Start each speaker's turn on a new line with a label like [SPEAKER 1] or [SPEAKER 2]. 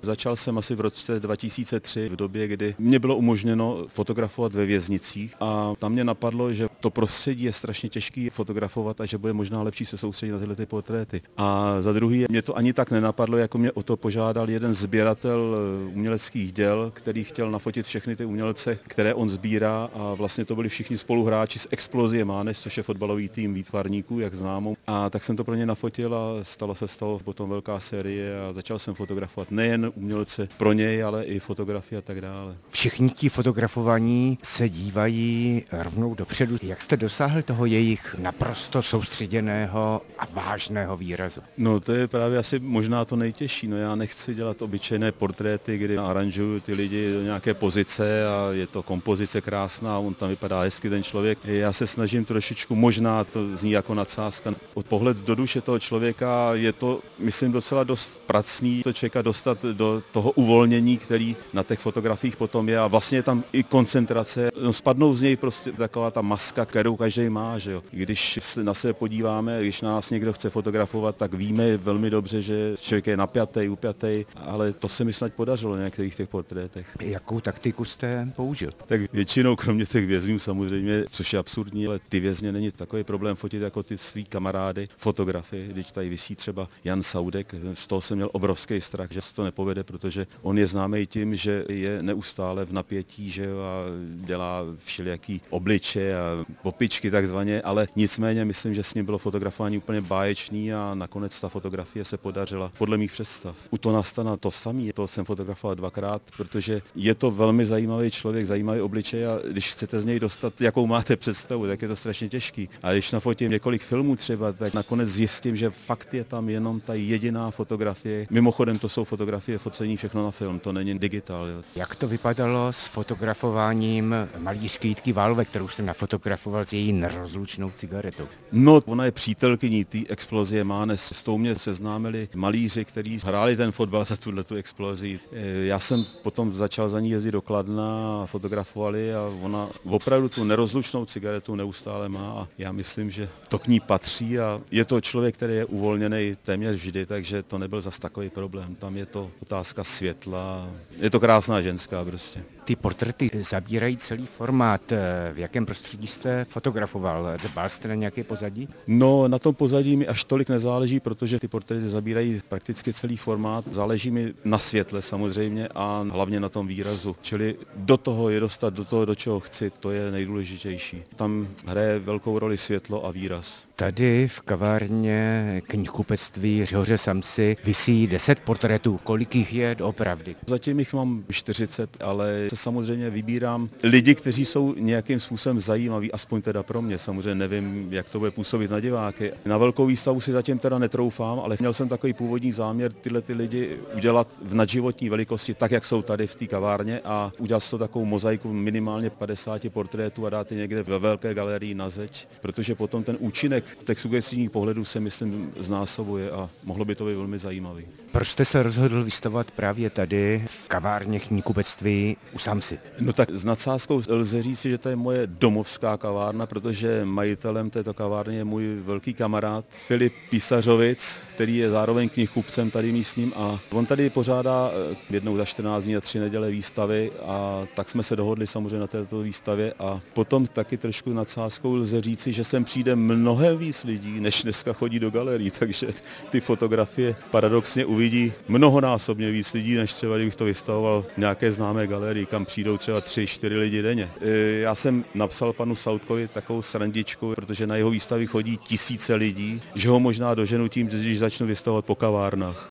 [SPEAKER 1] Začal jsem asi v roce 2003, v době, kdy mě bylo umožněno fotografovat ve věznicích a tam mě napadlo, že to prostředí je strašně těžký fotografovat a že bude možná lepší se soustředit na tyhle ty portréty. A za druhý, mě to ani tak nenapadlo, jako mě o to požádal jeden sběratel uměleckých děl, který chtěl nafotit všechny ty umělce, které on sbírá, a vlastně to byli všichni spoluhráči z Explosie Mánes, což je fotbalový tým výtvarníků, jak známo. A tak jsem to pro ně nafotil a stalo se z toho potom velká série a začal jsem fotografovat nejen umělce pro něj, ale i fotografie a tak dále.
[SPEAKER 2] Všichni ti fotografovaní se dívají rovnou dopředu. Jak jste dosáhl toho jejich naprosto soustředěného a vážného výrazu?
[SPEAKER 1] No to je právě asi možná to nejtěžší. No já nechci dělat obyčejné portréty, kdy aranžuju ty lidi do nějaké pozice a je to kompozice krásná, on tam vypadá hezky ten člověk. Já se snažím trošičku, možná to zní jako nadsázka, od pohled do duše toho člověka je to, myslím, docela dost pracný to člověka dostat do toho uvolnění, který na těch fotografiích potom je, a vlastně je tam i koncentrace. No, spadnou z něj prostě taková ta maska, kterou každý má, že jo. Když se na sebe podíváme, když nás někdo chce fotografovat, tak víme velmi dobře, že člověk je napjatý, upjatý, ale to se mi snad podařilo na některých těch portrétech.
[SPEAKER 2] Jakou taktiku jste použil?
[SPEAKER 1] Tak většinou, kromě těch vězňů samozřejmě, což je absurdní, ale ty vězně není takový problém fotit jako ty svý kamarády, fotografy. Když tady visí třeba Jan Saudek, z toho jsem měl obrovský strach, že se to nepovede, protože on je známý tím, že je neustále v napětí, že jo, a dělá všelijaký obliče a popičky takzvaně, ale nicméně myslím, že s ním bylo fotografování úplně báječný a nakonec ta fotografie se podařila podle mých představ. U Tona Stana to samý, to jsem fotografoval dvakrát, protože je to velmi zajímavý člověk, zajímavý obličej, a když chcete z něj dostat, jakou máte představu, tak je to strašně těžký. A když nafotím několik filmů třeba, tak nakonec zjistím, že fakt je tam jenom ta jediná fotografie. Mimochodem to jsou fotografie focení všechno na film, to není digitál. Jo.
[SPEAKER 2] Jak to vypadalo s fotografováním malířky Jitky Válové, kterou jste nafotografoval s její nerozlučnou cigaretou?
[SPEAKER 1] No, ona je přítelkyní té Explosie Mánes. S tou mě seznámili malíři, kteří hráli ten fotbal za tu explozii. Já jsem potom začal za ní jezdit do Kladna a fotografovali a ona opravdu tu nerozlučnou cigaretu neustále má a já myslím, že to k ní patří a je to člověk, který je uvolněný téměř vždy, takže to nebyl zas takový problém. Tam je to otázka světla. Je to krásná ženská prostě.
[SPEAKER 2] Ty portréty zabírají celý formát. V jakém prostředí jste fotografoval? Dbal jste na nějaké pozadí?
[SPEAKER 1] No, na tom pozadí mi až tolik nezáleží, protože ty portréty zabírají prakticky celý formát. Záleží mi na světle samozřejmě a hlavně na tom výrazu. Čili do toho je dostat, do toho, do čeho chci, to je nejdůležitější. Tam hraje velkou roli světlo a výraz.
[SPEAKER 2] Tady v kavárně knihkupectví Řehoře Samsy visí 10 portrétů. Kolik jich je doopravdy?
[SPEAKER 1] Zatím jich mám 40, ale samozřejmě vybírám lidi, kteří jsou nějakým způsobem zajímaví, aspoň teda pro mě. Samozřejmě nevím, jak to bude působit na diváky. Na velkou výstavu si zatím teda netroufám, ale měl jsem takový původní záměr tyhle ty lidi udělat v nadživotní velikosti, tak jak jsou tady v té kavárně, a udělat si to takovou mozaiku minimálně 50 portrétů a dát je někde ve velké galerii na zeď, protože potom ten účinek těch sugestivních pohledů se myslím znásobuje a mohlo by to být velmi zajímavý.
[SPEAKER 2] Proč jste se rozhodl vystavovat právě tady v kavárně knihkupectví u Samsy?
[SPEAKER 1] No tak s nadsázkou lze říct, že to je moje domovská kavárna, protože majitelem této kavárny je můj velký kamarád Filip Písařovic, který je zároveň knihkupcem tady místním, a on tady pořádá jednou za 14 dní a 3 neděle výstavy, a tak jsme se dohodli samozřejmě na této výstavě, a potom taky trošku nadsázkou lze říci, že sem přijde mnohem víc lidí, než dneska chodí do galerii, takže ty fotografie paradoxně uvidí mnohonásobně víc lidí, než třeba kdybych to vystavoval v nějaké známé galerii, kam přijdou třeba 3-4 lidi denně. Já jsem napsal panu Saudkovi takovou srandičku, protože na jeho výstavy chodí tisíce lidí, že ho možná doženu tím, když začnu vystavovat po kavárnách.